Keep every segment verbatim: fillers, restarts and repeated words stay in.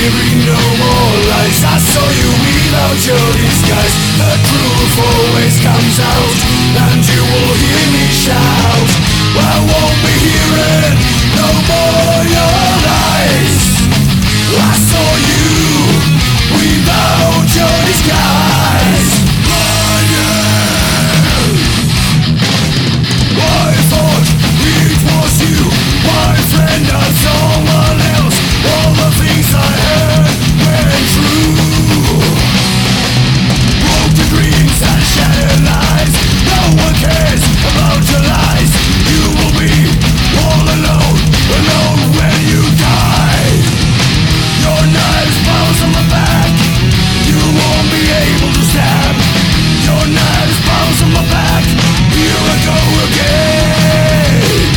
hearing no more lies. I saw you without your disguise. The truth always comes out, and you will hear me shout. I won't be hearing no more your lies. I saw you without your disguise. I thought it was you, my friend, not someone else. All the things I heard went true. Broken dreams and shattered lies. No one cares about your lies. You will be all alone, alone when you die. Your knives bounce on my back. You won't be able to stab. Your knives bounce on my back. Here I go again.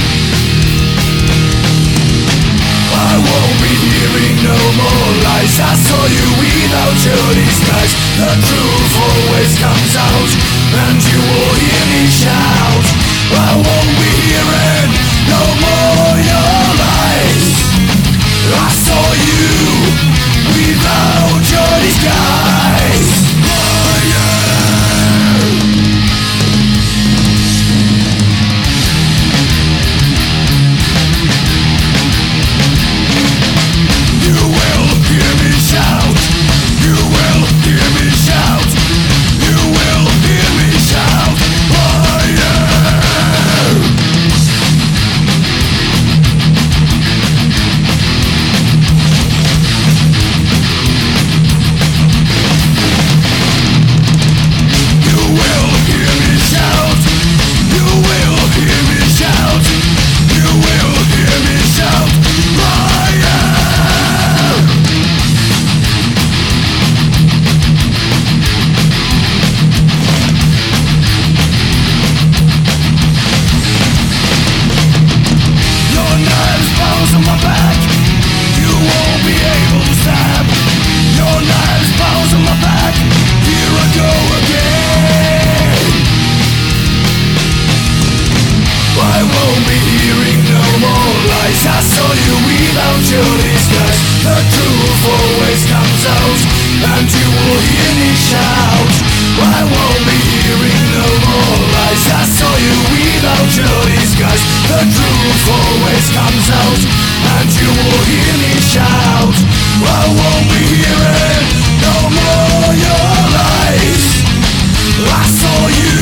I won't be hearing no more lies. I saw you without your disguise. The truth always comes out, and you will hear me shout. I won't be hearing no more your lies. I saw you without your disguise. You will hear me shout. You will hear me shout. You will hear me shout. Fire! You will hear me shout. You will hear me shout. You will hear me shout. Fire! Your knives bounce on my back. You won't be able to stab. Your knives bounce on my back. Here I go again. I won't be hearing no more lies. I saw you without your disguise. The truth always comes out, and you will hear me shout. I won't be hearing no more lies. I saw you without your disguise. The truth always comes out, and you will hear me shout. I won't be hearing no more your lies. I saw you